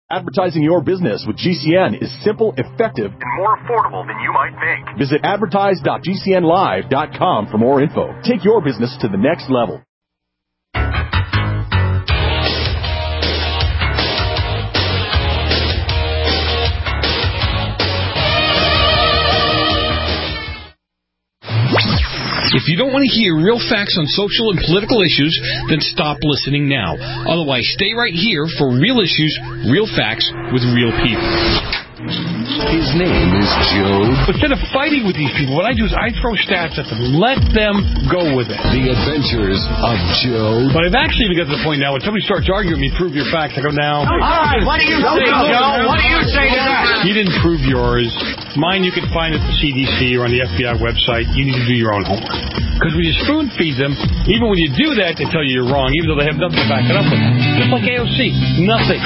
Advertising your business with GCN is simple, effective, and more affordable than you might think. Visit advertise.gcnlive.com for more info. Take your business to the next level. If you don't want to hear real facts on social and political issues, then stop listening now. Otherwise, stay right here for real issues, real facts with real people. His name is Joe. Instead of fighting with these people, what I do is I throw stats at them. Let them go with it. The Adventures of Joe. But I've actually even got to the point now when somebody starts arguing with me, prove your facts. I go, now. All right, what do you say, Joe? What do you say to that? You didn't prove yours. Mine you can find at the CDC or on the FBI website. You need to do your own homework. Because when you spoon feed them, even when you do that, they tell you you're wrong, even though they have nothing to back it up with. Just like AOC. Nothing.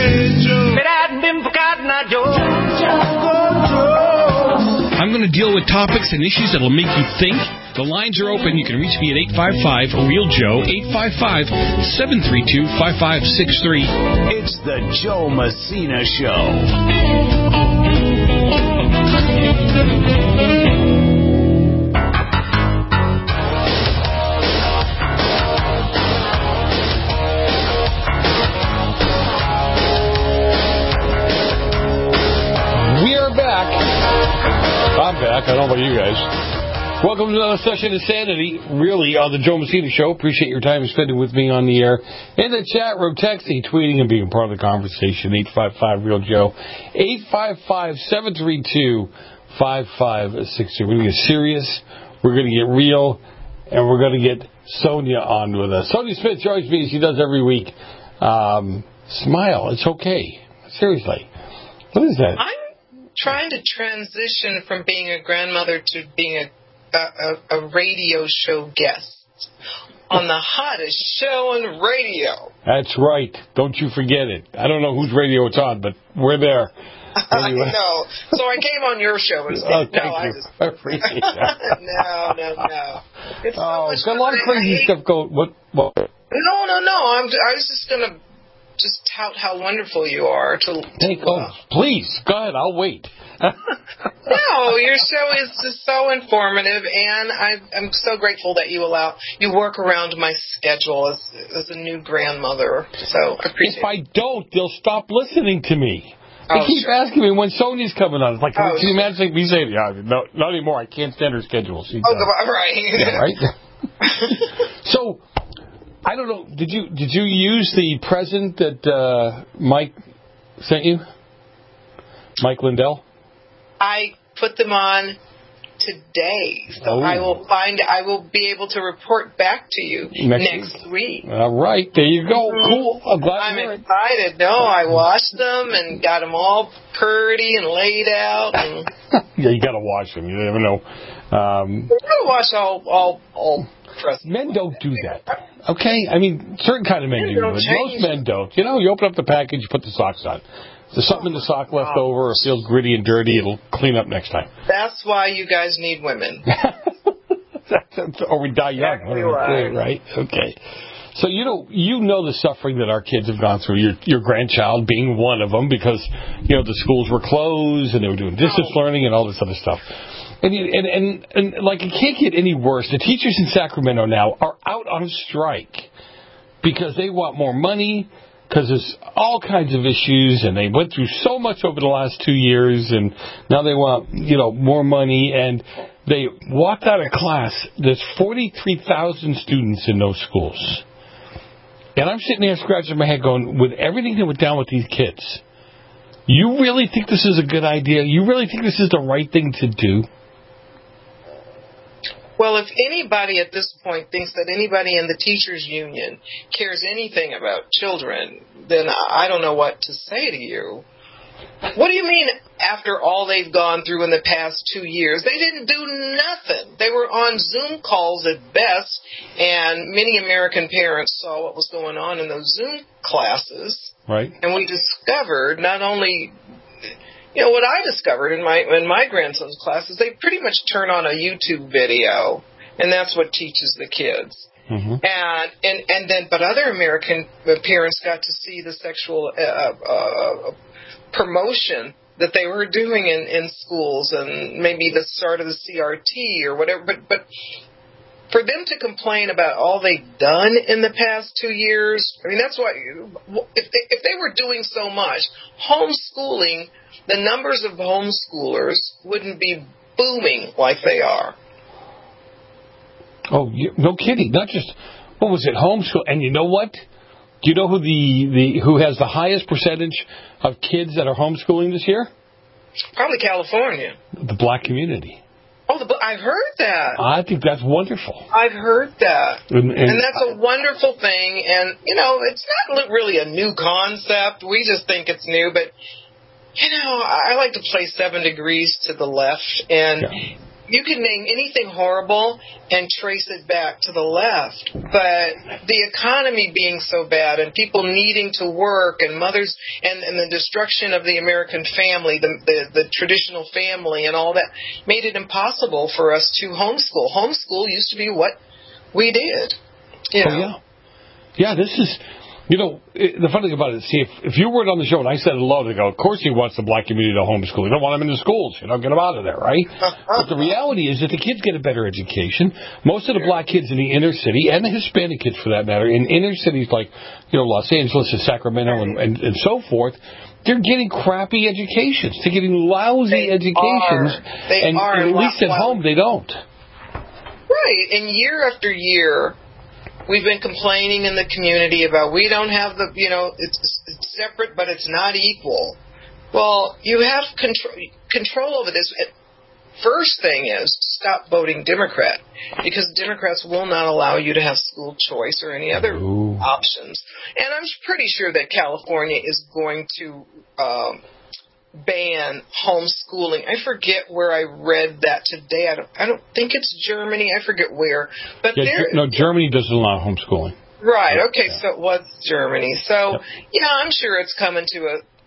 I'm going to deal with topics and issues that will make you think. The lines are open. You can reach me at 855-REAL-JOE, 855-732-5563. It's the Joe Messina Show. I'm back. I don't know about you guys. Welcome to another session of Sanity, really, on the Joe Messina Show. Appreciate your time spending with me on the air. In the chat room, texting, tweeting, and being part of the conversation, 855-REAL-JOE, 855-732-5563. We're going to get serious, we're going to get real, and we're going to get Sonia on with us. Sonia Smith joins me as she does every week. Smile. It's okay. Seriously. What is that? Trying to transition from being a grandmother to being a radio show guest on the hottest show on radio. That's right. Don't you forget it. I don't know whose radio it's on, but we're there. Anyway. I know. So I came on your show instead. Oh, thank you. I appreciate that. No. It's it's got a lot of crazy stuff going. What? No. I was just going to tout how wonderful you are. Please, go ahead. I'll wait. No, your show is just so informative, and I'm so grateful that you work around my schedule as a new grandmother. So I appreciate it. If I don't, they'll stop listening to me. They keep asking me when Sonia's coming on. It's like, can you imagine me saying, no, not anymore. I can't stand her schedule. Right. Yeah, right? So, I don't know. Did you use the present that Mike sent you? Mike Lindell? I put them on today, so I will be able to report back to you next week. All right, there you go. Cool. I'm excited. No, I washed them and got them all pretty and laid out. And yeah, you got to wash them. You never know. You gotta wash all. Men don't do that. Okay, I mean, certain kind of men do, but most men don't. You know, you open up the package, you put the socks on. If there's something in the sock left over or feels gritty and dirty, it'll clean up next time. That's why you guys need women. Or we die young. Exactly right? Okay. So you know the suffering that our kids have gone through. Your grandchild being one of them, because the schools were closed and they were doing distance learning and all this other stuff. And like, it can't get any worse. The teachers in Sacramento now are out on strike because they want more money, because there's all kinds of issues, and they went through so much over the last 2 years, and now they want, more money, and they walked out of class. There's 43,000 students in those schools. And I'm sitting there scratching my head going, with everything that went down with these kids, you really think this is a good idea? You really think this is the right thing to do? Well, if anybody at this point thinks that anybody in the teachers' union cares anything about children, then I don't know what to say to you. What do you mean after all they've gone through in the past 2 years? They didn't do nothing. They were on Zoom calls at best, and many American parents saw what was going on in those Zoom classes. Right. And we discovered not only... what I discovered in my grandson's classes, they pretty much turn on a YouTube video, and that's what teaches the kids. But other American parents got to see the sexual promotion that they were doing in schools, and maybe the start of the CRT or whatever. But for them to complain about all they've done in the past 2 years, I mean, that's why if they were doing so much, homeschooling, the numbers of homeschoolers wouldn't be booming like they are. Oh, no kidding. Not just, what was it, homeschool? And you know what? Do you know who who has the highest percentage of kids that are homeschooling this year? Probably California. The black community. Oh, I've heard that. I think that's wonderful. I've heard that. And that's a wonderful thing. And, it's not really a new concept. We just think it's new. But, I like to play 7 degrees to the left. And you can name anything horrible and trace it back to the left. But the economy being so bad and people needing to work and mothers and the destruction of the American family, the traditional family and all that made it impossible for us to homeschool. Homeschool used to be what we did. Yeah, this is... the funny thing about it is, see, if you weren't on the show and I said hello, they go, of course he wants the black community to homeschool. You don't want them in the schools. Get them out of there, right? But the reality is that the kids get a better education. Most of the black kids in the inner city, and the Hispanic kids for that matter, in inner cities like, Los Angeles and Sacramento and so forth, they're getting crappy educations. They're getting lousy educations. They are. And at least at home, they don't. Right. And year after year, we've been complaining in the community about we don't have it's separate, but it's not equal. Well, you have control over this. First thing is stop voting Democrat, because Democrats will not allow you to have school choice or any other options. And I'm pretty sure that California is going to ban homeschooling. I forget where I read that today. I don't think it's Germany. I forget where. But Germany doesn't allow homeschooling. Right. Okay. Yeah. So it was Germany. So I'm sure it's coming to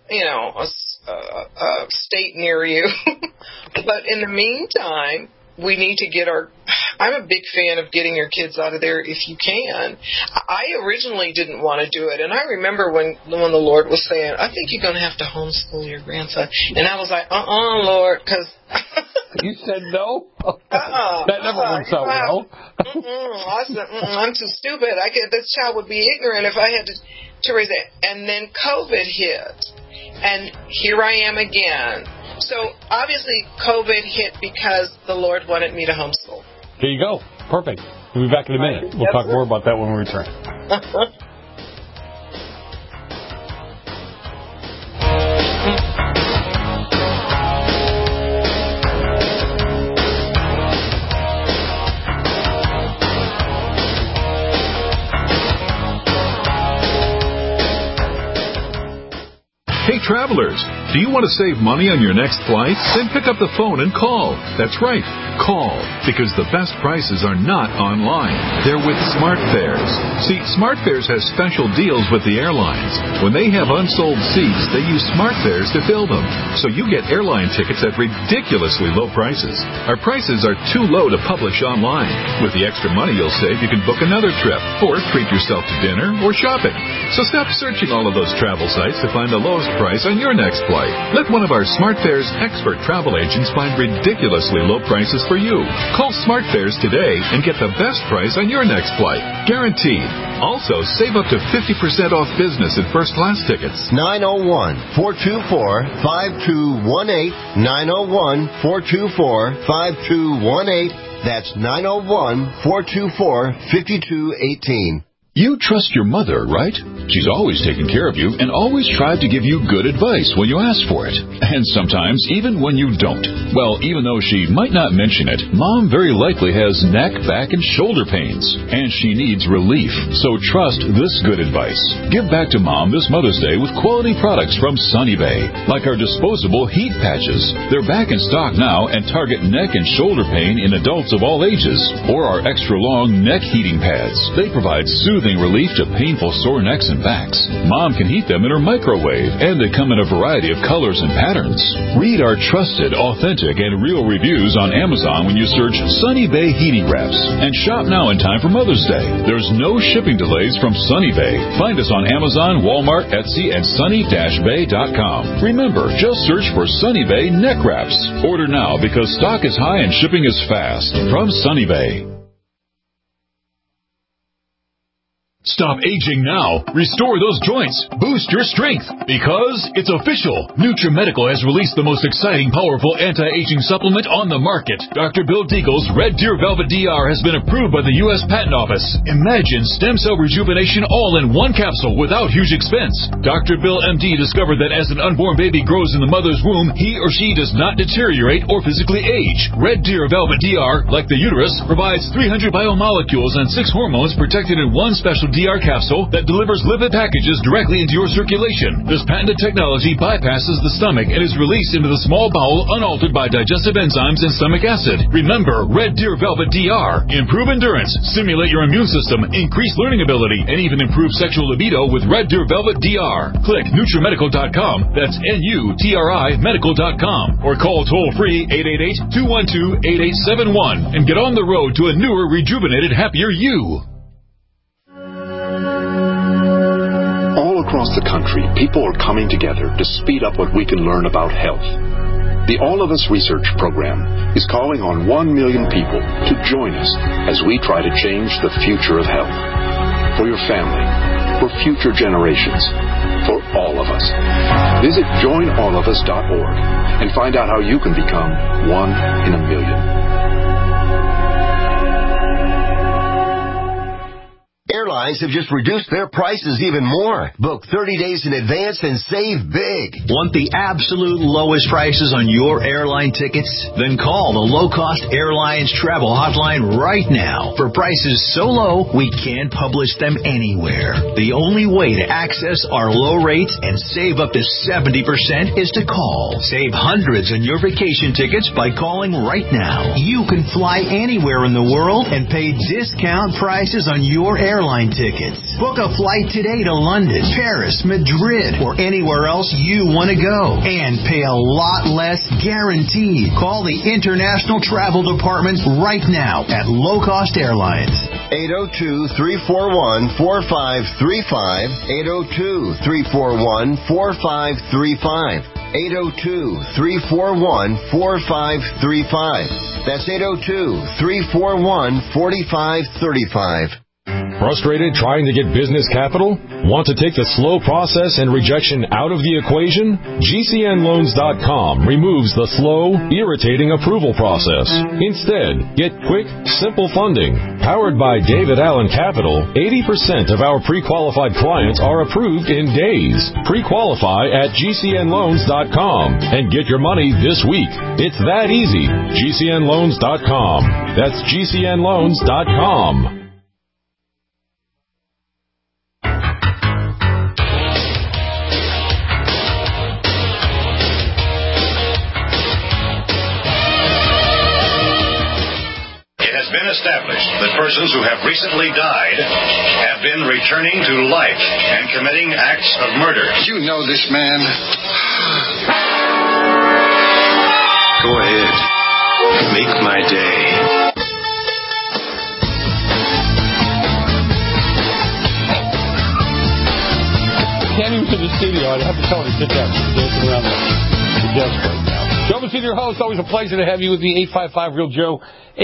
a state near you. But in the meantime, we need to get I'm a big fan of getting your kids out of there if you can. I originally didn't want to do it, and I remember when the Lord was saying, I think you're going to have to homeschool your grandson. And I was like, Lord, because... You said no? That never works out well. I said, I'm too stupid. This child would be ignorant if I had to raise it. And then COVID hit, and here I am again. So, obviously, COVID hit because the Lord wanted me to homeschool. There you go. Perfect. We'll be back in a minute. We'll talk more about that when we return. Hey, travelers, do you want to save money on your next flight? Then pick up the phone and call. That's right, call, because the best prices are not online. They're with SmartFares. See, SmartFares has special deals with the airlines. When they have unsold seats, they use SmartFares to fill them. So you get airline tickets at ridiculously low prices. Our prices are too low to publish online. With the extra money you'll save, you can book another trip, or treat yourself to dinner or shopping. So stop searching all of those travel sites to find the lowest price on your next flight. Let one of our SmartFares expert travel agents find ridiculously low prices for you. Call SmartFares today and get the best price on your next flight. Guaranteed. Also, save up to 50% off business and first class tickets. 901-424-5218. 901-424-5218. That's 901-424-5218. You trust your mother, right? She's always taken care of you and always tried to give you good advice when you ask for it. And sometimes even when you don't. Well, even though she might not mention it, Mom very likely has neck, back, and shoulder pains. And she needs relief. So trust this good advice. Give back to Mom this Mother's Day with quality products from Sunny Bay. Like our disposable heat patches. They're back in stock now and target neck and shoulder pain in adults of all ages. Or our extra long neck heating pads. They provide soothing soothing relief to painful sore necks and backs. Mom can heat them in her microwave, and they come in a variety of colors and patterns. Read our trusted, authentic, and real reviews on Amazon when you search Sunny Bay Heating Wraps. And shop now in time for Mother's Day. There's no shipping delays from Sunny Bay. Find us on Amazon, Walmart, Etsy, and sunny-bay.com. Remember, just search for Sunny Bay Neck Wraps. Order now because stock is high and shipping is fast. From Sunny Bay. Stop aging now. Restore those joints. Boost your strength. Because it's official. NutriMedical has released the most exciting, powerful anti-aging supplement on the market. Dr. Bill Deagle's Red Deer Velvet DR has been approved by the U.S. Patent Office. Imagine stem cell rejuvenation all in one capsule without huge expense. Dr. Bill MD discovered that as an unborn baby grows in the mother's womb, he or she does not deteriorate or physically age. Red Deer Velvet DR, like the uterus, provides 300 biomolecules and 6 hormones protected in one special DR capsule that delivers lipid packages directly into your circulation. This patented technology bypasses the stomach and is released into the small bowel unaltered by digestive enzymes and stomach acid. Remember, Red Deer Velvet DR. Improve endurance, stimulate your immune system, increase learning ability, and even improve sexual libido with Red Deer Velvet DR. Click NutriMedical.com, that's NUTRI medical.com, or call toll-free 888-212-8871 and get on the road to a newer, rejuvenated, happier you. All across the country, people are coming together to speed up what we can learn about health. The All of Us Research Program is calling on 1 million people to join us as we try to change the future of health. For your family, for future generations, for all of us. Visit joinallofus.org and find out how you can become 1 in a million. Airlines have just reduced their prices even more. Book 30 days in advance and save big. Want the absolute lowest prices on your airline tickets? Then call the Low Cost Airlines Travel Hotline right now. For prices so low, we can't publish them anywhere. The only way to access our low rates and save up to 70% is to call. Save hundreds on your vacation tickets by calling right now. You can fly anywhere in the world and pay discount prices on your airline tickets. Book a flight today to London, Paris, Madrid, or anywhere else you want to go. And pay a lot less guaranteed. Call the International Travel Department right now at Low Cost Airlines. 802-341-4535. 802-341-4535. 802-341-4535. That's 802-341-4535. Frustrated trying to get business capital? Want to take the slow process and rejection out of the equation? GCNloans.com removes the slow, irritating approval process. Instead, get quick, simple funding. Powered by David Allen Capital, 80% of our pre-qualified clients are approved in days. Pre-qualify at GCNloans.com and get your money this week. It's that easy. GCNloans.com. That's GCNloans.com. Established that persons who have recently died have been returning to life and committing acts of murder. You know this man. Go ahead. Make my day. Can't even to the studio. I'd have to tell her to sit down. She's dancing around the desk right now. Joe Messina, your host. Always a pleasure to have you with me. 855-REAL-JOE.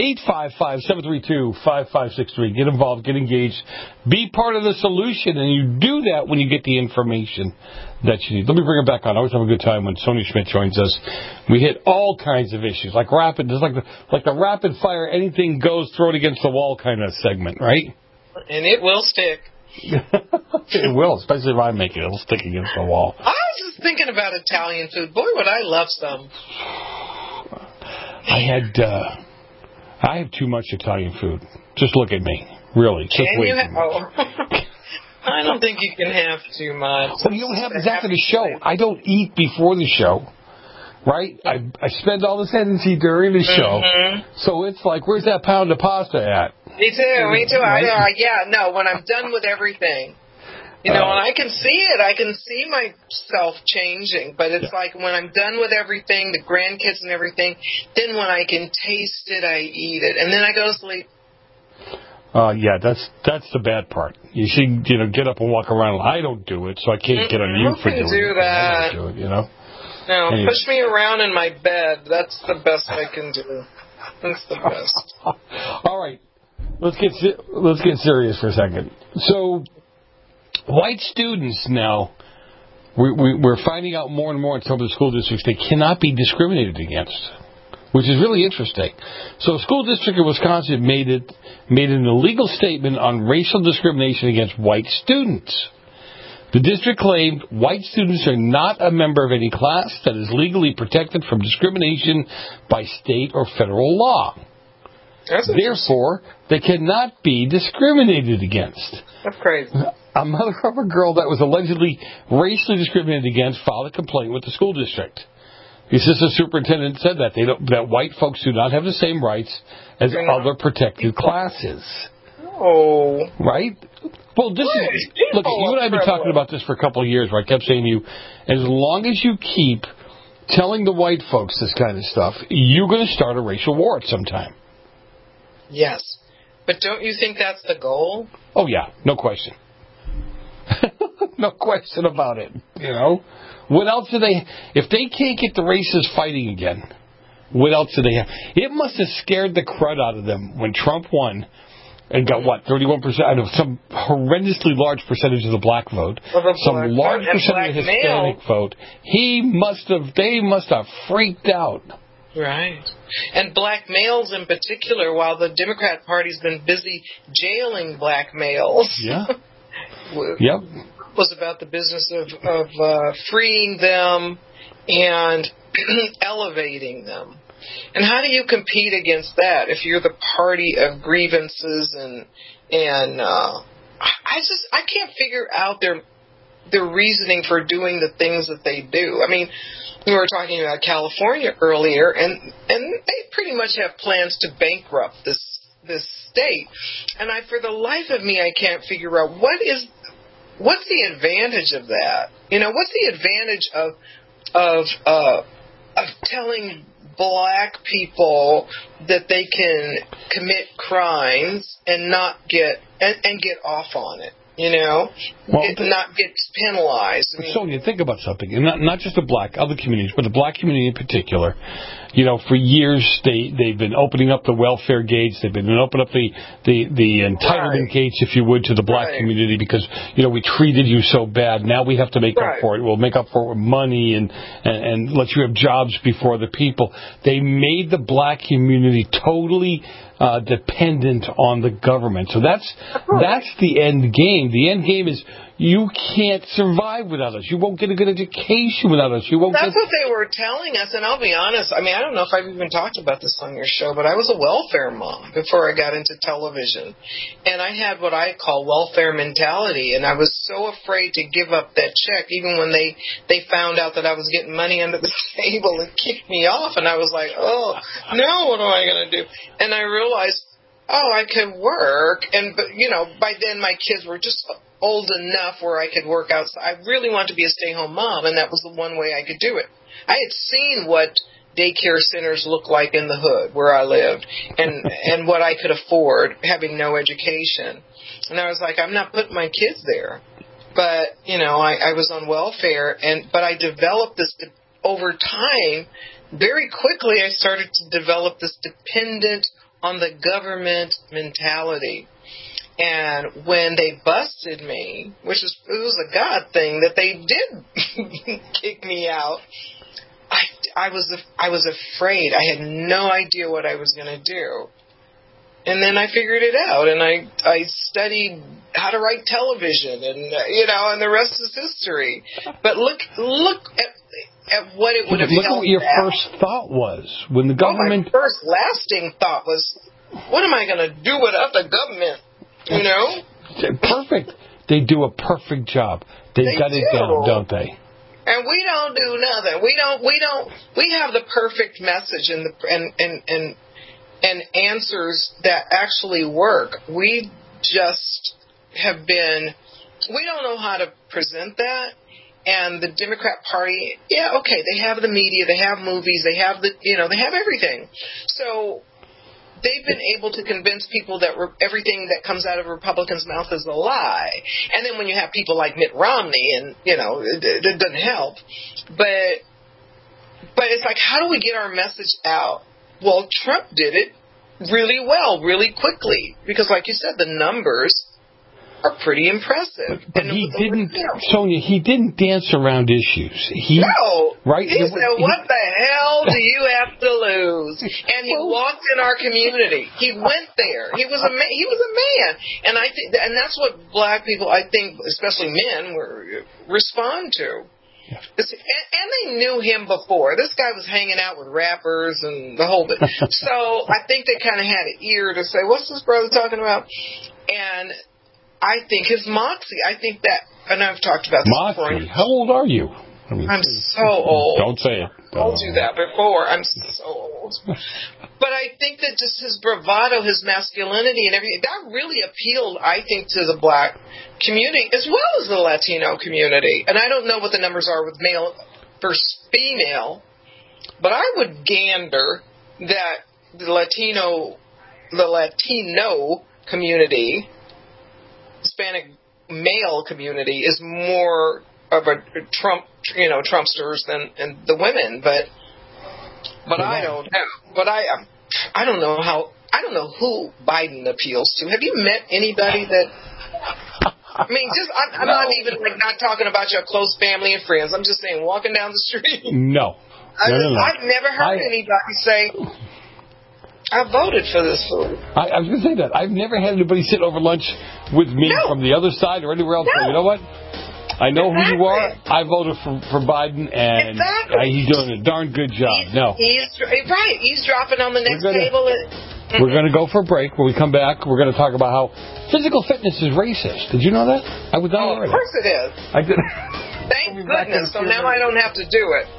855-732-5563. Get involved. Get engaged. Be part of the solution. And you do that when you get the information that you need. Let me bring her back on. I always have a good time when Sonia Schmidt joins us. We hit all kinds of issues. Like the rapid fire, anything goes, throw it against the wall kind of segment, right? And it will stick. It will, especially if I make it. It'll stick against the wall. I was just thinking about Italian food. Boy, would I love some. I have too much Italian food. Just look at me. Really. Just Can you I don't think you can have too much. Well, you know what happens after the show? I don't eat before the show. right? I spend all this energy during the show, so it's like, where's that pound of pasta at? Me too. Right? When I'm done with everything. And I can see it. I can see myself changing. But it's like when I'm done with everything, the grandkids and everything, then when I can taste it, I eat it. And then I go to sleep. That's the bad part. You should, get up and walk around. I don't do it, so I can't get on you for doing it. Do that. I don't do it, No, anyway. Push me around in my bed. That's the best I can do. That's the best. All right. Let's get serious for a second. So, white students now, we're finding out more and more in some of the school districts they cannot be discriminated against, which is really interesting. So, a school district in Wisconsin made an illegal statement on racial discrimination against white students. The district claimed white students are not a member of any class that is legally protected from discrimination by state or federal law. Therefore, they cannot be discriminated against. That's crazy. A mother of a girl that was allegedly racially discriminated against filed a complaint with the school district. The assistant superintendent said that white folks do not have the same rights as other protected classes. Oh. Right? Well, look, you and I have been talking about this for a couple of years, where I kept saying to you, as long as you keep telling the white folks this kind of stuff, you're going to start a racial war at some time. Yes. But don't you think that's the goal? Oh, yeah. No question. No question about it. What else do they... If they can't get the races fighting again, what else do they have? It must have scared the crud out of them when Trump won and got, 31%? I know, some horrendously large percentage of the black vote. Some large percentage of the Hispanic vote. They must have freaked out. Right. And black males in particular, while the Democrat Party's been busy jailing black males. Yeah. Yep. Was about the business of freeing them and elevating them. And how do you compete against that if you're the party of grievances and I can't figure out their reasoning for doing the things that they do. I mean, we were talking about California earlier, and they pretty much have plans to bankrupt this state. And for the life of me, I can't figure out what's the advantage of that. What's the advantage of telling black people that they can commit crimes and not get off on it? Not get penalized. Sonia, think about something, and not just the black, other communities, but the black community in particular. For years they've been opening up the welfare gates. They've been opening up the entitlement gates, if you would, to the black community because we treated you so bad. Now we have to make up for it. We'll make up for it with money and let you have jobs before the people. They made the black community totally dependent on the government. So that's the end game. The end game is you can't survive without us. You won't get a good education without us. That's what they were telling us, and I'll be honest. I mean, I don't know if I've even talked about this on your show, but I was a welfare mom before I got into television. And I had what I call welfare mentality, and I was so afraid to give up that check, even when they found out that I was getting money under the table and kicked me off. And I was like, oh, no, what am I going to do? And I realized, I could work. And, by then my kids were just old enough where I could work outside. I really wanted to be a stay-home mom, and that was the one way I could do it. I had seen what daycare centers look like in the hood where I lived and what I could afford having no education. And I was like, I'm not putting my kids there. But, I was on welfare, but I developed this over time. Very quickly, I started to develop this dependent on the government mentality. And when they busted me, it was a God thing that they did kick me out, I was afraid. I had no idea what I was going to do. And then I figured it out, and I studied how to write television, and the rest is history. But look at what it would have Look at what your first thought was when the government. My first lasting thought was, what am I going to do without the government? Perfect. They do a perfect job. They got it down, don't they? And we don't do nothing. We have the perfect message and answers that actually work. We just have been, we don't know how to present that. And the Democrat Party, they have the media, they have movies, they have they have everything. So they've been able to convince people that everything that comes out of a Republican's mouth is a lie. And then when you have people like Mitt Romney, and, it doesn't help. But it's like, how do we get our message out? Well, Trump did it really well, really quickly. Because like you said, the numbers are pretty impressive. But he didn't, Sonia, he didn't dance around issues. Right? He said, what the hell do you have to lose? And he walked in our community. He went there. He was a man. And I think, and that's what black people, I think, especially men, respond to. Yeah. And they knew him before. This guy was hanging out with rappers and the whole bit. So I think they kind of had an ear to say, what's this brother talking about? And I think his moxie, and I've talked about this before. Moxie? How old are you? I'm so old. Don't say it. I told you that before. I'm so old. But I think that just his bravado, his masculinity and everything, that really appealed, I think, to the black community as well as the Latino community. And I don't know what the numbers are with male versus female, but I would gander that the Latino community, Hispanic male community, is more of a Trumpsters than the women, but I don't know. But I don't know who Biden appeals to. Have you met anybody that? I mean, I'm not even not talking about your close family and friends. I'm just saying, walking down the street. No. I've never heard anybody say, I voted for this fool. I was going to say that. I've never had anybody sit over lunch with me from the other side or anywhere else. No. You know what? I know who you are. I voted for Biden, and he's doing a darn good job. He's right. He's dropping on the next table. We're going to go for a break. When we come back, we're going to talk about how physical fitness is racist. Did you know that? I was not aware of that. Of course it is. I did. Thank goodness. So now I don't have to do it.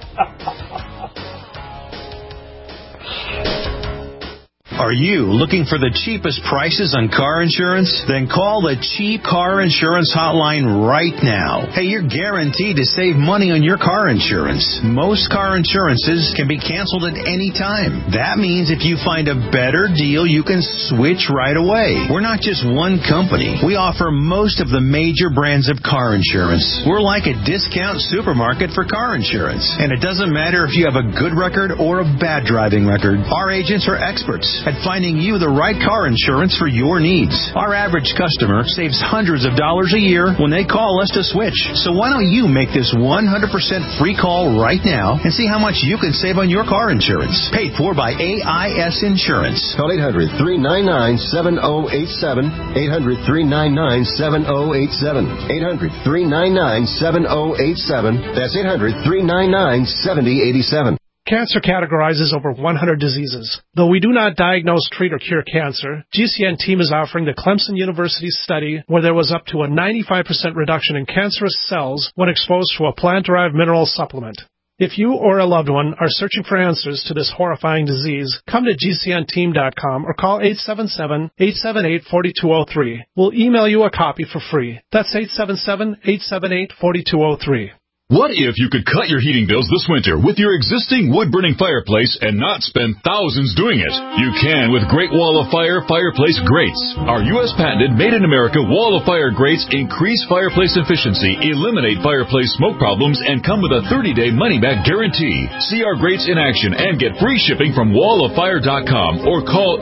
Are you looking for the cheapest prices on car insurance? Then call the Cheap Car Insurance Hotline right now. Hey, you're guaranteed to save money on your car insurance. Most car insurances can be canceled at any time. That means if you find a better deal, you can switch right away. We're not just one company. We offer most of the major brands of car insurance. We're like a discount supermarket for car insurance. And it doesn't matter if you have a good record or a bad driving record. Our agents are experts at finding you the right car insurance for your needs. Our average customer saves hundreds of dollars a year when they call us to switch. So why don't you make this 100% free call right now and see how much you can save on your car insurance. Paid for by AIS Insurance. Call 800-399-7087. 800-399-7087. 800-399-7087. That's 800-399-7087. Cancer categorizes over 100 diseases. Though we do not diagnose, treat, or cure cancer, GCN team is offering the Clemson University study where there was up to a 95% reduction in cancerous cells when exposed to a plant-derived mineral supplement. If you or a loved one are searching for answers to this horrifying disease, come to GCNteam.com or call 877-878-4203. We'll email you a copy for free. That's 877-878-4203. What if you could cut your heating bills this winter with your existing wood-burning fireplace and not spend thousands doing it? You can with Great Wall of Fire fireplace grates. Our U.S. patented made-in-America Wall of Fire grates increase fireplace efficiency, eliminate fireplace smoke problems, and come with a 30-day money-back guarantee. See our grates in action and get free shipping from walloffire.com or call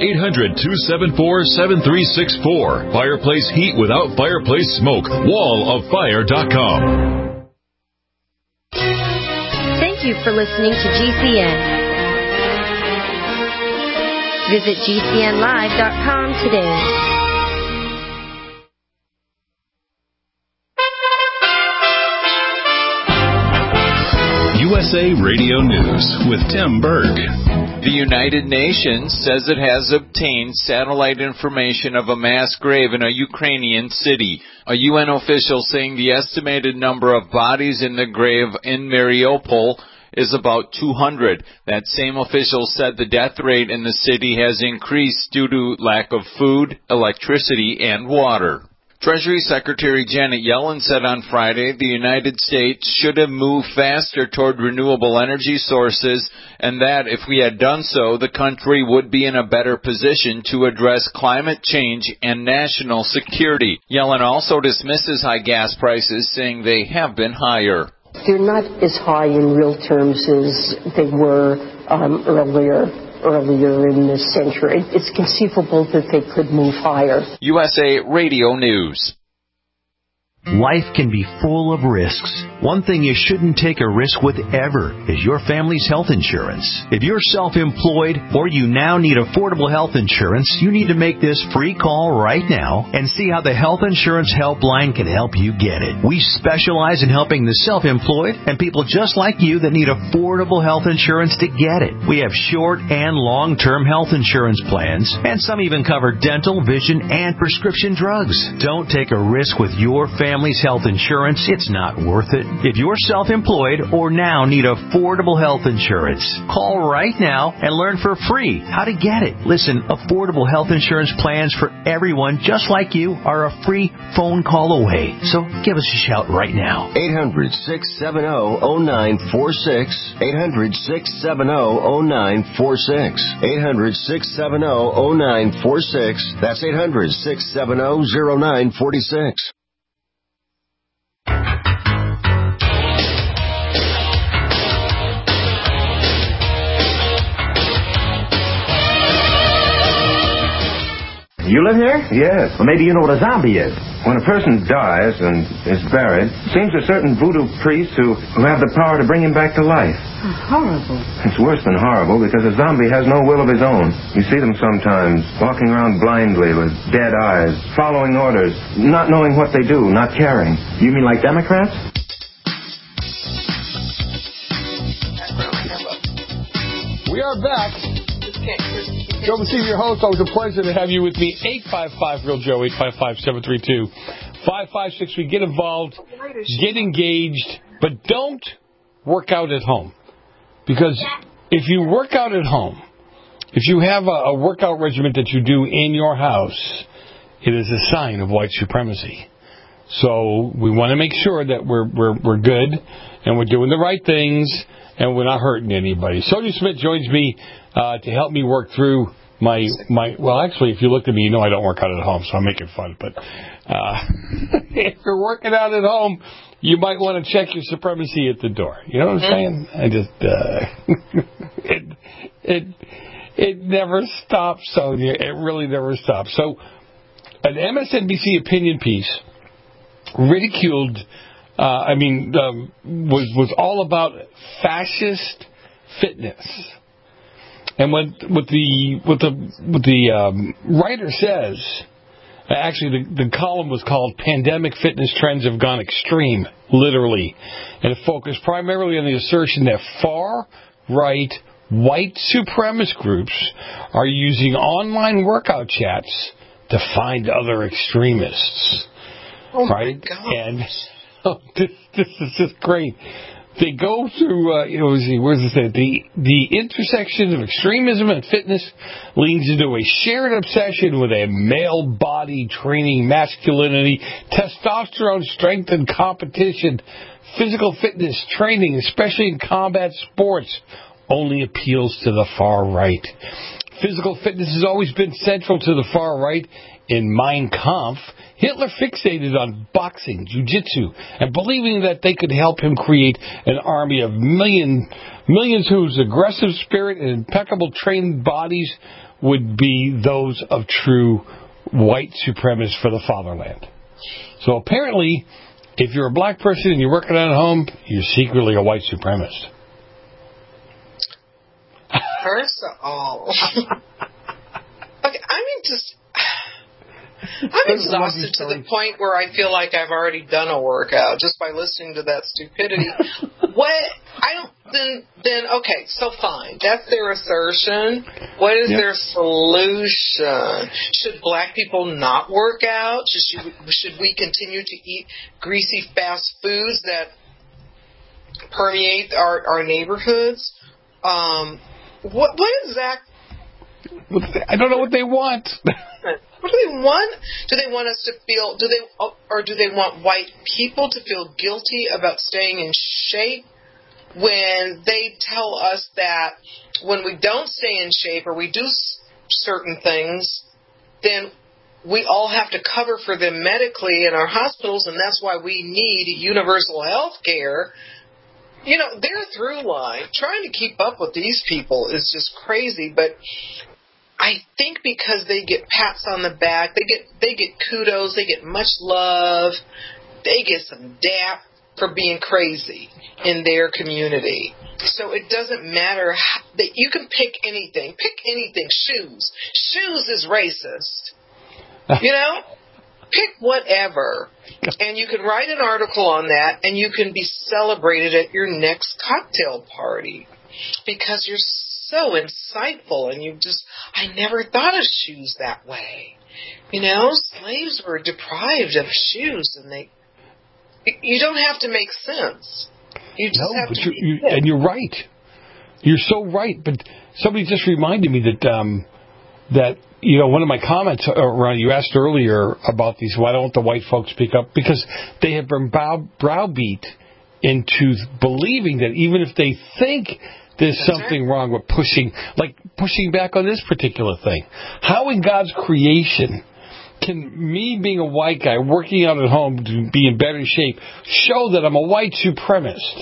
800-274-7364. Fireplace heat without fireplace smoke. walloffire.com. Thank you for listening to GCN. Visit GCNlive.com today. USA Radio News with Tim Berg. The United Nations says it has obtained satellite information of a mass grave in a Ukrainian city. A UN official saying the estimated number of bodies in the grave in Mariupol is about 200. That same official said the death rate in the city has increased due to lack of food, electricity, and water. Treasury Secretary Janet Yellen said on Friday the United States should have moved faster toward renewable energy sources, and that if we had done so, the country would be in a better position to address climate change and national security. Yellen also dismisses high gas prices, saying they have been higher. They're not as high in real terms as they were earlier in this century. It's conceivable that they could move higher. USA Radio News. Life can be full of risks. One thing you shouldn't take a risk with ever is your family's health insurance. If you're self-employed or you now need affordable health insurance, you need to make this free call right now and see how the Health Insurance Helpline can help you get it. We specialize in helping the self-employed and people just like you that need affordable health insurance to get it. We have short and long-term health insurance plans, and some even cover dental, vision, and prescription drugs. Don't take a risk with your family's health insurance. It's not worth it. If you're self-employed or now need affordable health insurance, call right now and learn for free how to get it. Listen, affordable health insurance plans for everyone just like you are a free phone call away. So give us a shout right now. 800-670-0946. 800-670-0946. 800-670-0946. That's 800-670-0946. You live here? Yes. Well, maybe you know what a zombie is. When a person dies and is buried, it seems a certain voodoo priests who have the power to bring him back to life. Horrible. It's worse than horrible because a zombie has no will of his own. You see them sometimes walking around blindly with dead eyes, following orders, not knowing what they do, not caring. You mean like Democrats? We are back. Joe Messina, your host. Always a pleasure to have you with me. 855-REAL-JOE, 855-732-5563. Get involved, get engaged, but don't work out at home. Because if you work out at home, if you have a workout regimen that you do in your house, it is a sign of white supremacy. So we want to make sure that we're good and we're doing the right things and we're not hurting anybody. Sonia Smith joins me to help me work through my. Well, actually, if you look at me, you know I don't work out at home, so I'm making fun. But if you're working out at home, you might want to check your supremacy at the door. You know what I'm saying? I just it never stops, Sonia. It really never stops. So, an MSNBC opinion piece ridiculed. Was all about fascist fitness. And what the writer says, actually the column was called "Pandemic Fitness Trends Have Gone Extreme," literally, and it focused primarily on the assertion that far-right white supremacist groups are using online workout chats to find other extremists. Oh right? My God. And this is just great. They go through, where's it say? The intersection of extremism and fitness leads into a shared obsession with a male body training masculinity, testosterone, strength, and competition. Physical fitness training, especially in combat sports, only appeals to the far right. Physical fitness has always been central to the far right. In Mein Kampf, Hitler fixated on boxing, jiu-jitsu, and believing that they could help him create an army of millions whose aggressive spirit and impeccable trained bodies would be those of true white supremacists for the fatherland. So apparently, if you're a black person and you're working at home, you're secretly a white supremacist. First of all, okay, I'm exhausted to the point where I feel like I've already done a workout just by listening to that stupidity. then okay, so fine. That's their assertion. What is their solution? Should black people not work out? Should we continue to eat greasy fast foods that permeate our neighborhoods? What exactly? I don't know what they want. What do they want? Do they want us to feel? Do they want white people to feel guilty about staying in shape when they tell us that when we don't stay in shape or we do certain things, then we all have to cover for them medically in our hospitals, and that's why we need universal health care. You know, their through line, trying to keep up with these people is just crazy, but I think because they get pats on the back, they get kudos, they get much love, they get some dap for being crazy in their community. So it doesn't matter that you can pick anything. Shoes. Shoes is racist. You know? Pick whatever. And you can write an article on that, and you can be celebrated at your next cocktail party because you're so insightful, and I never thought of shoes that way. You know, slaves were deprived of shoes, and you don't have to make sense. You just have to and you're right. You're so right. But somebody just reminded me that you know, one of my comments around, you asked earlier about these, why don't the white folks speak up? Because they have been browbeat into believing that even if they think there's something wrong with pushing back on this particular thing. How in God's creation can me being a white guy working out at home to be in better shape show that I'm a white supremacist?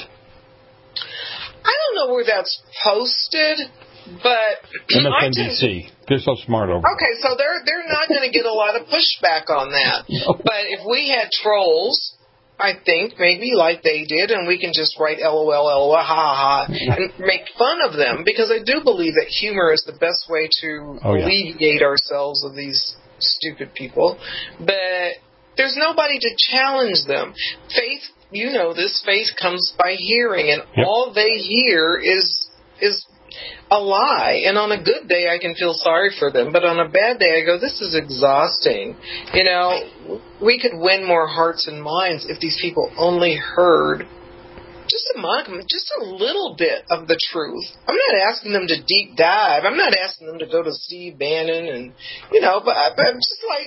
I don't know where that's posted, but MSNBC. They're so smart over okay, so they're not going to get a lot of pushback on that. No. But if we had trolls, I think maybe like they did, and we can just write LOL, LOL, ha ha ha, and make fun of them, because I do believe that humor is the best way to alleviate ourselves of these stupid people. But there's nobody to challenge them. Faith, you know this, faith comes by hearing, and all they hear is a lie. And on a good day, I can feel sorry for them, but on a bad day, I go, this is exhausting. You know, we could win more hearts and minds if these people only heard just a little bit of the truth. I'm not asking them to deep dive. I'm not asking them to go to Steve Bannon and, you know, but I'm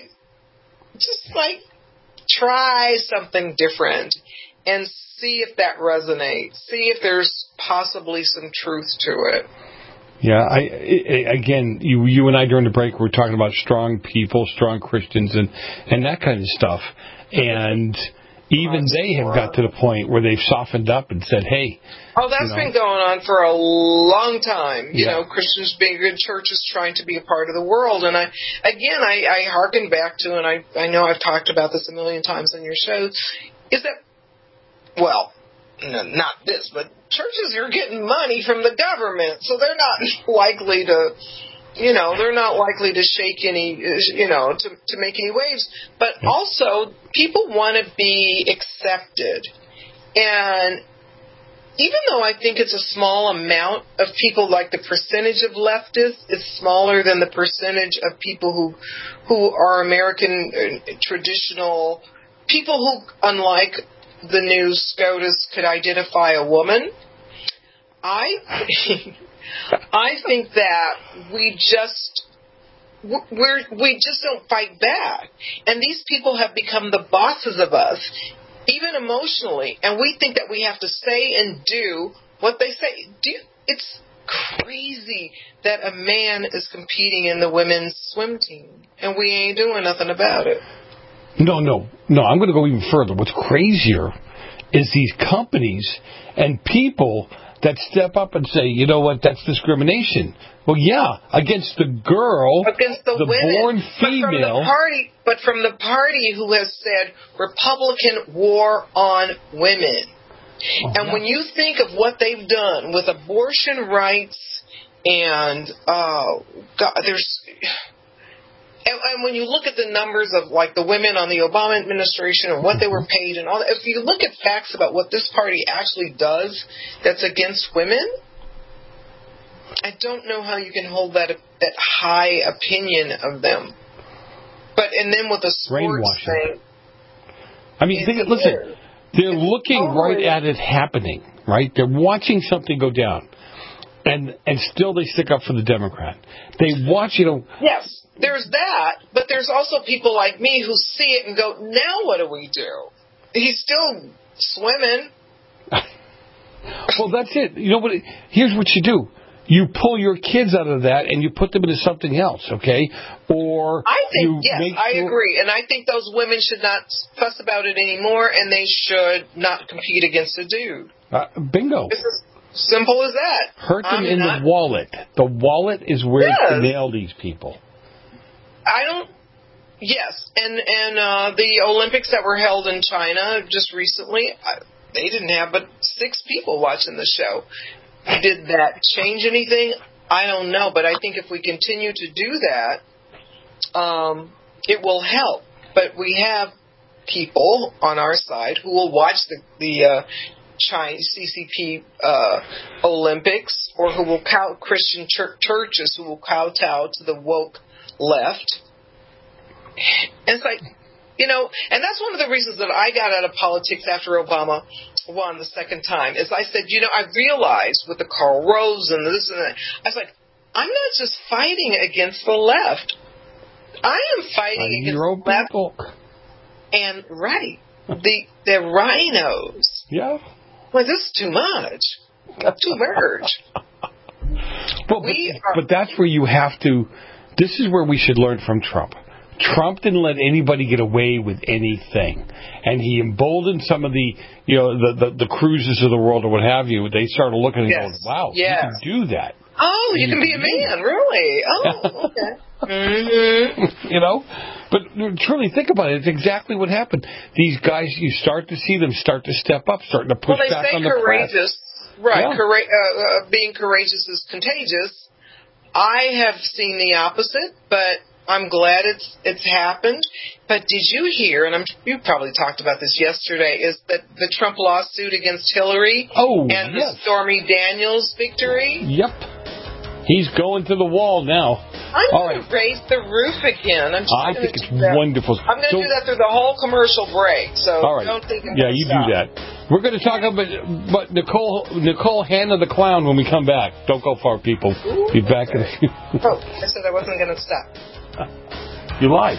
just like try something different and see if that resonates. See if there's possibly some truth to it. Yeah, again, you and I during the break were talking about strong people, strong Christians, and that kind of stuff. And even they have got to the point where they've softened up and said, hey. Oh, that's been going on for a long time. You know, Christians being good, churches trying to be a part of the world. And I hearken back to, and I know I've talked about this a million times on your show, is that, well, no, not this, but churches are getting money from the government, so they're not likely to, they're not likely to shake any, to make any waves. But also, people want to be accepted. And even though I think it's a small amount of people, like the percentage of leftists is smaller than the percentage of people who are American traditional people who, unlike the new SCOTUS, could identify a woman. I think that we just don't fight back, and these people have become the bosses of us, even emotionally. And we think that we have to say and do what they say. It's crazy that a man is competing in the women's swim team, and we ain't doing nothing about it. No, I'm going to go even further. What's crazier is these companies and people that step up and say, you know what, that's discrimination. Well, yeah, against the girl, against the women, born female. But from the party who has said Republican war on women. And when you think of what they've done with abortion rights and, And when you look at the numbers of, like, the women on the Obama administration and what they were paid and all that, if you look at facts about what this party actually does that's against women, I don't know how you can hold that high opinion of them. And then with the sports thing. I mean, listen, they're looking right at it happening, right? They're watching something go down, and still they stick up for the Democrat. They watch, Yes, there's that, but there's also people like me who see it and go, now what do we do? He's still swimming. Well, that's it. Here's what you do. You pull your kids out of that and you put them into something else, okay? Or I agree. And I think those women should not fuss about it anymore, and they should not compete against a dude. Bingo. It's as simple as that. Hurt them in the wallet. The wallet is where to nail these people. Yes, and the Olympics that were held in China just recently, they didn't have but 6 people watching the show. Did that change anything? I don't know, but I think if we continue to do that, it will help. But we have people on our side who will watch the Chinese CCP Olympics, or who will Christian churches who will kowtow to the woke left. And it's like, and that's one of the reasons that I got out of politics after Obama won the second time, is I said, I realized with the Karl Rove and this and that, I was like, I'm not just fighting against the left. I am fighting against the left. And, the rhinos. Yeah. Well, this is too much. Too much. But that's where you have to, this is where we should learn from Trump. Trump didn't let anybody get away with anything, and he emboldened some of the, the cruises of the world or what have you. They started looking and going, "Wow, you can do that." Oh, you can be a man, really? Oh, okay. Mm-hmm. But truly think about it. It's exactly what happened. These guys, you start to see them start to step up, starting to push back on the courageous, press. Right? Yeah. Being courageous is contagious. I have seen the opposite, but I'm glad it's happened. But did you hear, and you probably talked about this yesterday, is that the Trump lawsuit against Hillary and the Stormy Daniels victory? Yep. He's going to the wall now. I'm going to raise the roof again. I think it's wonderful. I'm going to do that through the whole commercial break, so don't think I'm you stop. do that. We're going to talk about Nicole Hannah the Clown when we come back. Don't go far, people. Be back in a few. I said I wasn't going to stop. You lied.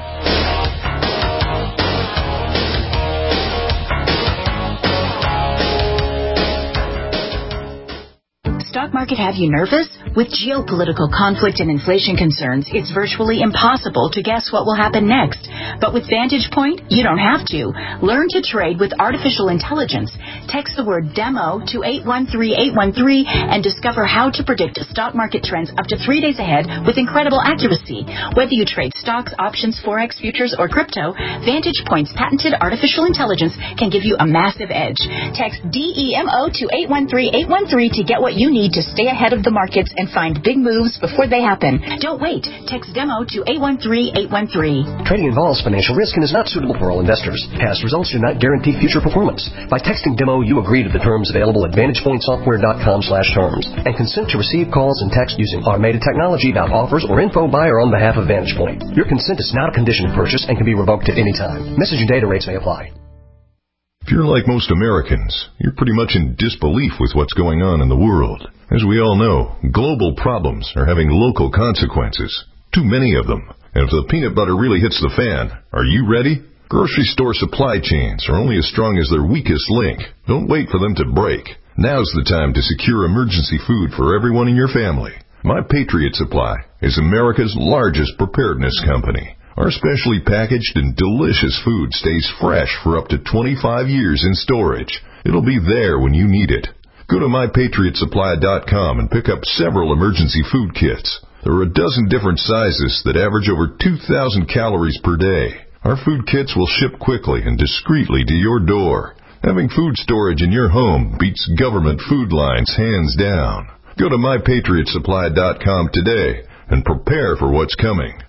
Stock market have you nervous? With geopolitical conflict and inflation concerns, it's virtually impossible to guess what will happen next. But with Vantage Point, you don't have to. Learn to trade with artificial intelligence. Text the word DEMO to 813813 and discover how to predict stock market trends up to 3 days ahead with incredible accuracy. Whether you trade stocks, options, forex, futures, or crypto, Vantage Point's patented artificial intelligence can give you a massive edge. Text DEMO to 813813 to get what you need to stay ahead of the markets and find big moves before they happen. Don't wait. Text DEMO to 813813. Trading involves financial risk and is not suitable for all investors. Past results do not guarantee future performance. By texting DEMO, you agree to the terms available at VantagePointSoftware.com/terms and consent to receive calls and text using automated technology about offers or info by or on behalf of Vantage Point. Your consent is not a condition of purchase and can be revoked at any time. Message and data rates may apply. If you're like most Americans, you're pretty much in disbelief with what's going on in the world. As we all know, global problems are having local consequences. Too many of them. And if the peanut butter really hits the fan, are you ready? Grocery store supply chains are only as strong as their weakest link. Don't wait for them to break. Now's the time to secure emergency food for everyone in your family. My Patriot Supply is America's largest preparedness company. Our specially packaged and delicious food stays fresh for up to 25 years in storage. It'll be there when you need it. Go to MyPatriotSupply.com and pick up several emergency food kits. There are a dozen different sizes that average over 2,000 calories per day. Our food kits will ship quickly and discreetly to your door. Having food storage in your home beats government food lines hands down. Go to MyPatriotSupply.com today and prepare for what's coming.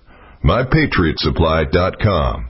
MyPatriotSupply.com.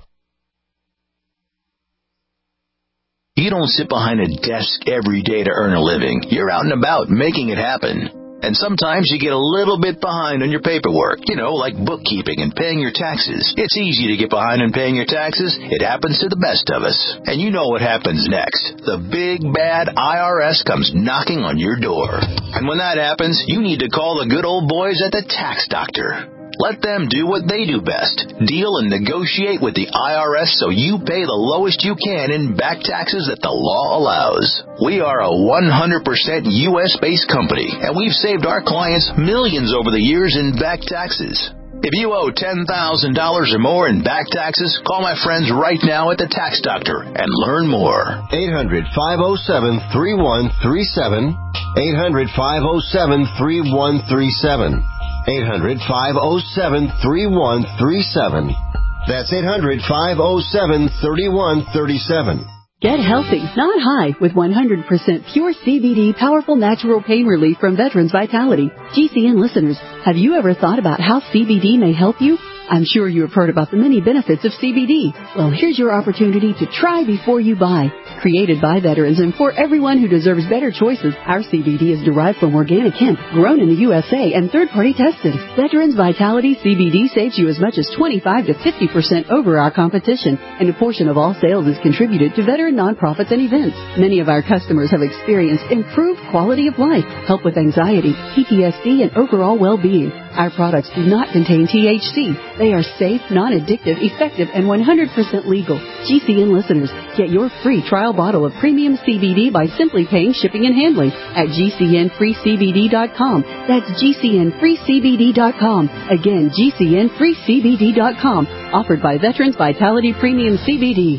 You don't sit behind a desk every day to earn a living. You're out and about making it happen. And sometimes you get a little bit behind on your paperwork, like bookkeeping and paying your taxes. It's easy to get behind on paying your taxes. It happens to the best of us. And you know what happens next. The big, bad IRS comes knocking on your door. And when that happens, you need to call the good old boys at the Tax Doctor. Let them do what they do best. Deal and negotiate with the IRS so you pay the lowest you can in back taxes that the law allows. We are a 100% U.S.-based company, and we've saved our clients millions over the years in back taxes. If you owe $10,000 or more in back taxes, call my friends right now at the Tax Doctor and learn more. 800-507-3137. 800-507-3137. 800-507-3137. That's 800-507-3137. Get healthy, not high, with 100% pure CBD powerful natural pain relief from Veterans Vitality. GCN listeners, have you ever thought about how CBD may help you? I'm sure you have heard about the many benefits of CBD. Well, here's your opportunity to try before you buy. Created by veterans and for everyone who deserves better choices, our CBD is derived from organic hemp, grown in the USA, and third-party tested. Veterans Vitality CBD saves you as much as 25 to 50% over our competition, and a portion of all sales is contributed to veteran nonprofits and events. Many of our customers have experienced improved quality of life, help with anxiety, PTSD, and overall well-being. Our products do not contain THC. They are safe, non-addictive, effective, and 100% legal. GCN listeners, get your free trial bottle of premium CBD by simply paying shipping and handling at GCNFreeCBD.com. That's GCNFreeCBD.com. Again, GCNFreeCBD.com. Offered by Veterans Vitality Premium CBD.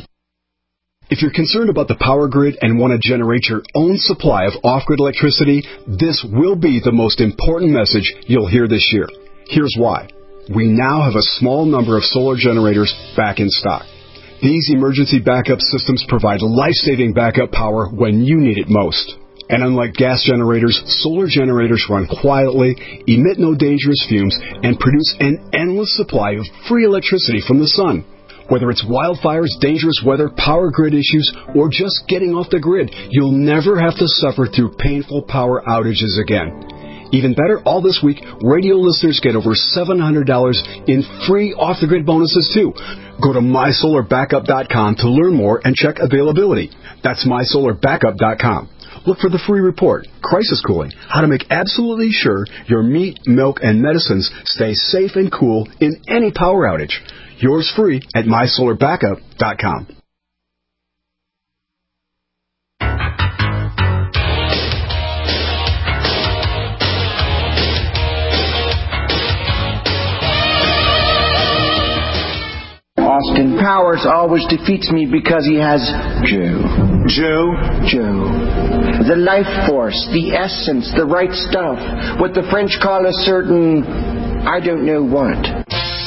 If you're concerned about the power grid and want to generate your own supply of off-grid electricity, this will be the most important message you'll hear this year. Here's why. We now have a small number of solar generators back in stock. These emergency backup systems provide life-saving backup power when you need it most. And unlike gas generators, solar generators run quietly, emit no dangerous fumes, and produce an endless supply of free electricity from the sun. Whether it's wildfires, dangerous weather, power grid issues, or just getting off the grid, you'll never have to suffer through painful power outages again. Even better, all this week, radio listeners get over $700 in free off-the-grid bonuses, too. Go to MySolarBackup.com to learn more and check availability. That's MySolarBackup.com. Look for the free report, Crisis Cooling, how to make absolutely sure your meat, milk, and medicines stay safe and cool in any power outage. Yours free at MySolarBackup.com. Austin Powers always defeats me because he has Joe. The life force, the essence, the right stuff. What the French call a certain, I don't know what.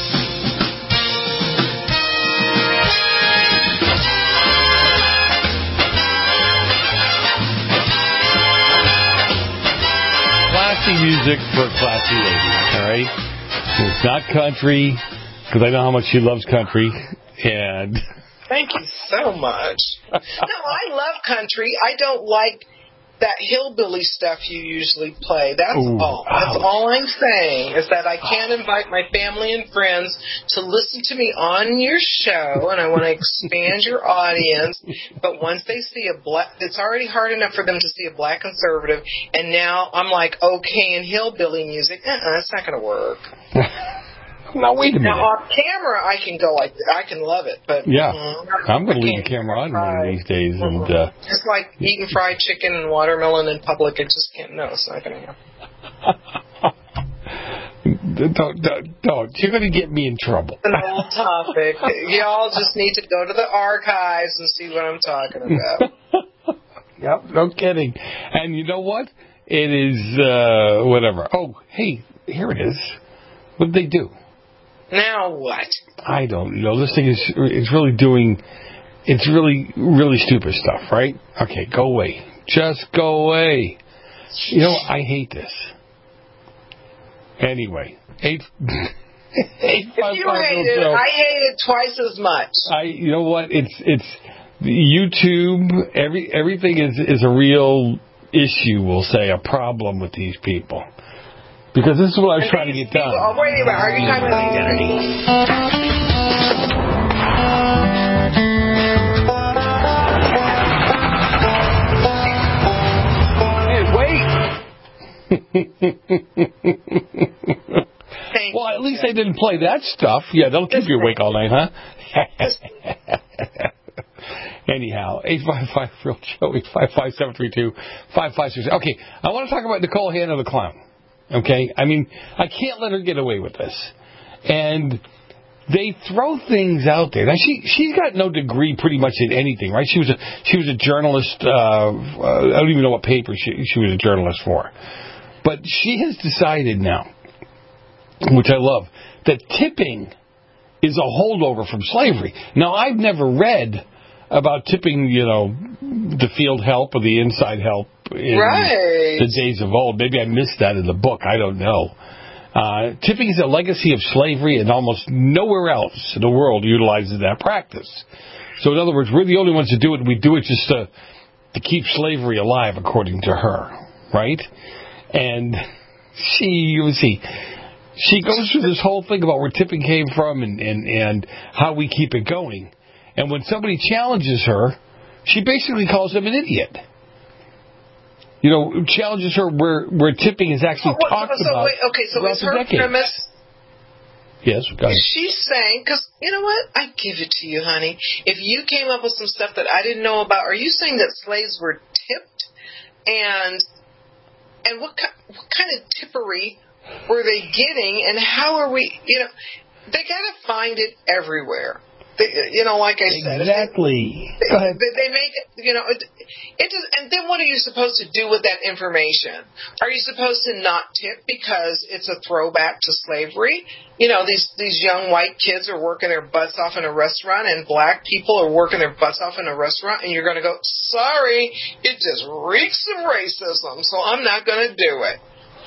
Music for a classy lady, all right? It's not country, because I know how much she loves country, and... Thank you so much. No, I love country. I don't like that hillbilly stuff you usually play. That's all. That's all I'm saying, is that I can't invite my family and friends to listen to me on your show, and I want to expand your audience, but once they see a black, it's already hard enough for them to see a black conservative, and now I'm like, okay, in hillbilly music, it's not going to work. Now, wait a minute. Now, off camera, I can go like that. I can love it, but... Yeah, I'm going to leave the camera on one of these days. And it's like eating fried chicken and watermelon in public. It just can't... No, it's not going to happen. Don't. You're going to get me in trouble. It's an old topic. Y'all just need to go to the archives and see what I'm talking about. Yep, no kidding. And you know what? It is, whatever. Oh, hey, here it is. What did they do? Now what? I don't know. This thing is really doing... It's really stupid stuff, right? Okay, go away. Just go away. You know, I hate this. Anyway, If you hate it, I hate it twice as much. You know what? It's YouTube. Everything is a real issue. We'll say a problem with these people because this is what I was trying to get done. Oh, wait a minute. Are you talking about identity? Well, at least they didn't play that stuff. Yeah, they'll keep you awake all night, huh? Anyhow, 855-REAL-JOE, 855-732-5566. Okay, I want to talk about Nicole Hannah the Clown. Okay? I mean, I can't let her get away with this. And they throw things out there. Now, she's got no degree pretty much in anything, right? She was a journalist. I don't even know what paper she was a journalist for. But she has decided now, which I love, that tipping is a holdover from slavery. Now, I've never read about tipping, the field help or the inside help in the days of old. Maybe I missed that in the book. I don't know. Tipping is a legacy of slavery, and almost nowhere else in the world utilizes that practice. So, in other words, we're the only ones that do it. We do it just to keep slavery alive, according to her, right? And she goes through this whole thing about where tipping came from and how we keep it going. And when somebody challenges her, she basically calls them an idiot. Challenges her where tipping is actually talked about. So is her premise? Yes, go ahead. She's saying, because you know what? I give it to you, honey. If you came up with some stuff that I didn't know about, are you saying that slaves were tipped? And what kind of tippery were they getting, and how are we, they got to find it everywhere. Like I said. Exactly. Go ahead. They make it, it just, and then what are you supposed to do with that information? Are you supposed to not tip because it's a throwback to slavery? These young white kids are working their butts off in a restaurant, and black people are working their butts off in a restaurant, and you're going to go, sorry, it just reeks of racism, so I'm not going to do it.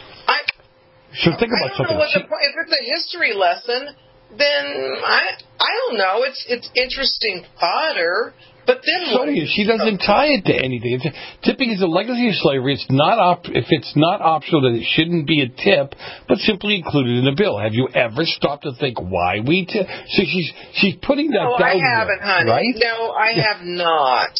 So think about something. If it's a history lesson, then I don't know. It's interesting fodder, but then she doesn't tie it to anything. Tipping is a legacy of slavery. It's not if it's not optional, then it shouldn't be a tip, but simply included in the bill. Have you ever stopped to think why we tip? So she's putting that down. No, I haven't, honey. Right? No, I have not.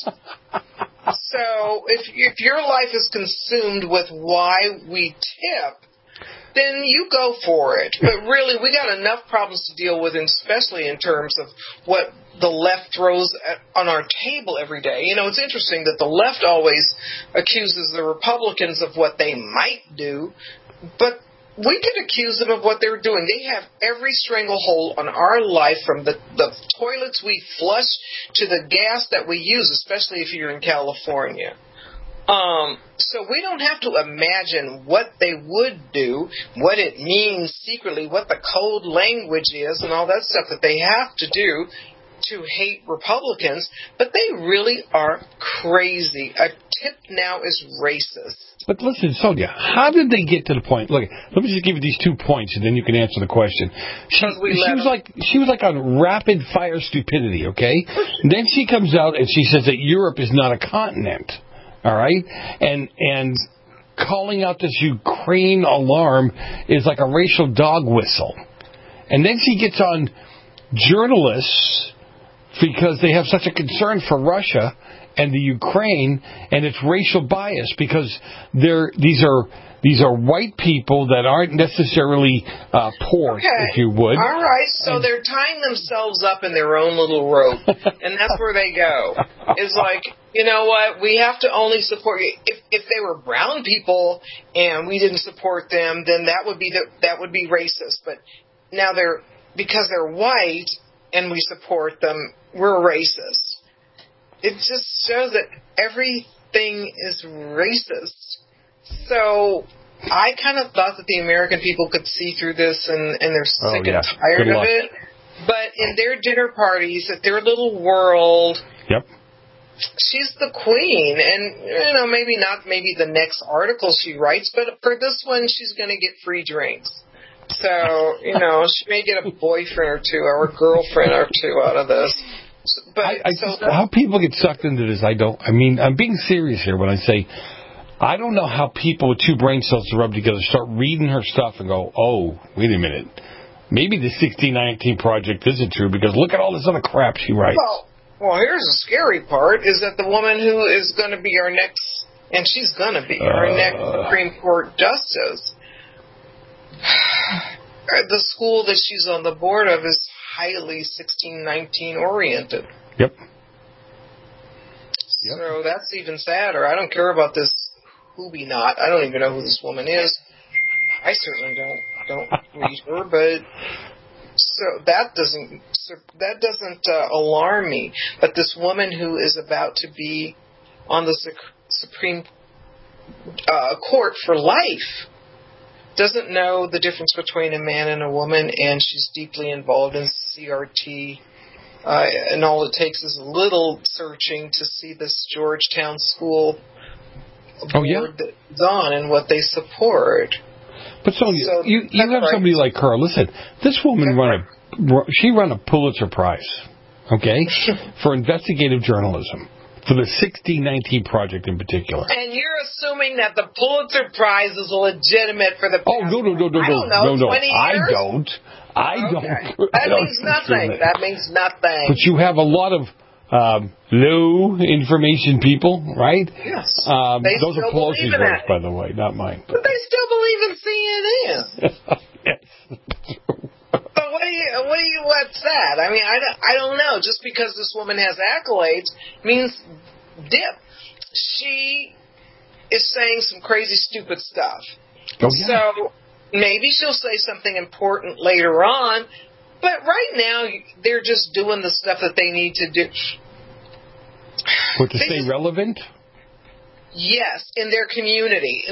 So if your life is consumed with why we tip, then you go for it. But really, we got enough problems to deal with, especially in terms of what the left throws on our table every day. It's interesting that the left always accuses the Republicans of what they might do, but we can accuse them of what they're doing. They have every stranglehold on our life, from the toilets we flush to the gas that we use, especially if you're in California. So we don't have to imagine what they would do, what it means secretly, what the code language is, and all that stuff that they have to do to hate Republicans, but they really are crazy. A tip now is racist. But listen, Sonia, how did they get to the point? Look, let me just give you these 2 points, and then you can answer the question. She was like on rapid fire stupidity, okay? And then she comes out and she says that Europe is not a continent. All right? And calling out this Ukraine alarm is like a racial dog whistle. And then she gets on journalists because they have such a concern for Russia and the Ukraine, and it's racial bias because these are white people that aren't necessarily poor, if you would. All right, so they're tying themselves up in their own little rope, and that's where they go. It's like, you know what, we have to only support you. If they were brown people and we didn't support them, then that would be racist. But now because they're white and we support them, we're racist. It just shows that everything is racist. So I kind of thought that the American people could see through this, and they're sick and tired of it. But in their dinner parties, at their little world, she's the queen. And, maybe not the next article she writes, but for this one, she's going to get free drinks. So, she may get a boyfriend or two or a girlfriend or two out of this. But how people get sucked into this, I'm being serious here when I say, I don't know how people with two brain cells to rub together start reading her stuff and go, oh, wait a minute. Maybe the 1619 Project isn't true because look at all this other crap she writes. Well, here's the scary part, is that the woman who is going to be our next, and she's going to be our next Supreme Court justice, the school that she's on the board of is highly 1619 oriented. Yep. So that's even sadder. I don't care about this Hoobie Knot. I don't even know who this woman is. I certainly don't read her, but so that doesn't alarm me. But this woman who is about to be on the Supreme Court for life doesn't know the difference between a man and a woman, and she's deeply involved in CRT. And all it takes is a little searching to see this Georgetown school board that's on and what they support. But you have somebody like her. Listen, this woman ran a Pulitzer Prize, okay, for investigative journalism, for the 1619 Project in particular. And you're assuming that the Pulitzer Prize is legitimate for the past, no, I don't know, 20 years? I don't. That means nothing. That means nothing. But you have a lot of low information people, right? Yes. Those are Pelosi's words, by the way, not mine. But they still believe in CNN. Yes. But what's that? I mean, I don't know. Just because this woman has accolades means dip. She is saying some crazy, stupid stuff. Oh, yeah. So maybe she'll say something important later on. But right now, they're just doing the stuff that they need to do. What, to stay relevant? Yes, in their community.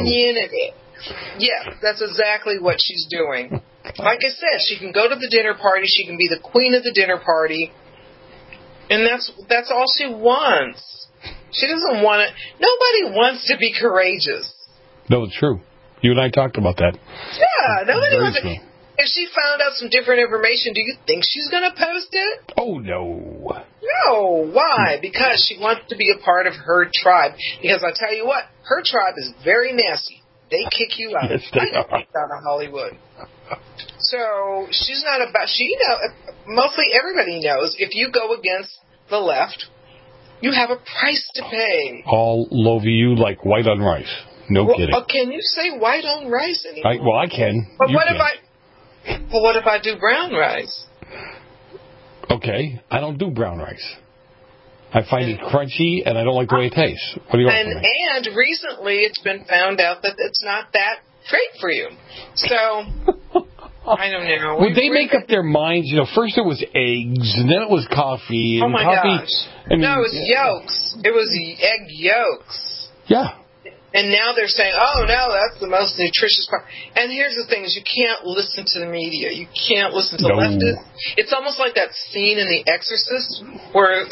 Yes, that's exactly what she's doing. Like I said, she can go to the dinner party. She can be the queen of the dinner party. And that's all she wants. She doesn't want it. Nobody wants to be courageous. No, it's true. You and I talked about that. Yeah, nobody wants to. If she found out some different information, do you think she's going to post it? Oh, no. No. Why? Because she wants to be a part of her tribe. Because I tell you what, her tribe is very nasty. They kick you out. Yes, they are. Kicked out of Hollywood. So she's not about. Mostly everybody knows if you go against the left, you have a price to pay. All over you like white on rice. No kidding. Can you say white on rice anymore? I can. But what if I do brown rice? Okay, I don't do brown rice. I find it crunchy, and I don't like the way it tastes. What do you want from me? And recently, it's been found out that it's not that great for you. So, I don't know. Would they make up their minds? First it was eggs, and then it was coffee. And oh my coffee, gosh! No, it was yolks. It was egg yolks. Yeah. And now they're saying, oh, no, that's the most nutritious part. And here's the thing, is you can't listen to the media. You can't listen to leftists. It's almost like that scene in The Exorcist where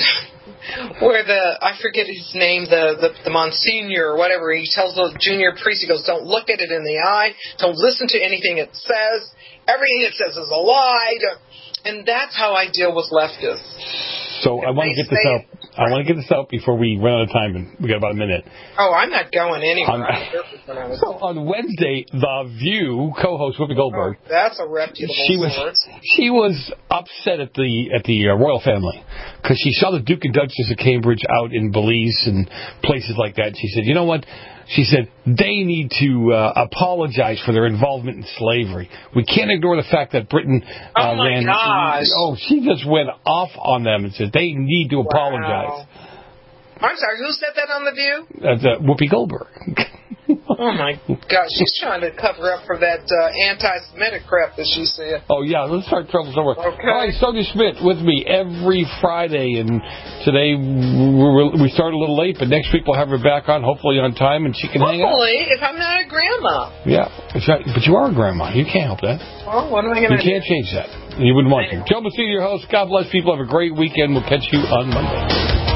I forget his name, the Monsignor or whatever, he tells the junior priest, he goes, don't look at it in the eye. Don't listen to anything it says. Everything it says is a lie. And that's how I deal with leftists. So I want to get this out. I want to get this out before we run out of time, and we got about a minute. Oh, I'm not going anywhere. So on Wednesday, The View co-host Whoopi Goldberg. Oh, that's a reputable source. She was upset at the royal family because she saw the Duke and Duchess of Cambridge out in Belize and places like that. She said, "You know what?" She said, they need to apologize for their involvement in slavery. We can't ignore the fact that Britain oh my gosh. Oh, she just went off on them and said they need to apologize. I'm sorry, who said that on The View? Whoopi Goldberg. Oh, my gosh. She's trying to cover up for that anti-Semitic crap that she said. Oh, yeah. Let's start trouble somewhere. Okay. All right, Sonia Schmidt with me every Friday. And today we start a little late, but next week we'll have her back on, hopefully on time, and she can hang out. Hopefully, if I'm not a grandma. Yeah. But you are a grandma. You can't help that. Well, what am I going to do? You can't change that. You wouldn't want to. Joe Messina, your host. God bless people. Have a great weekend. We'll catch you on Monday.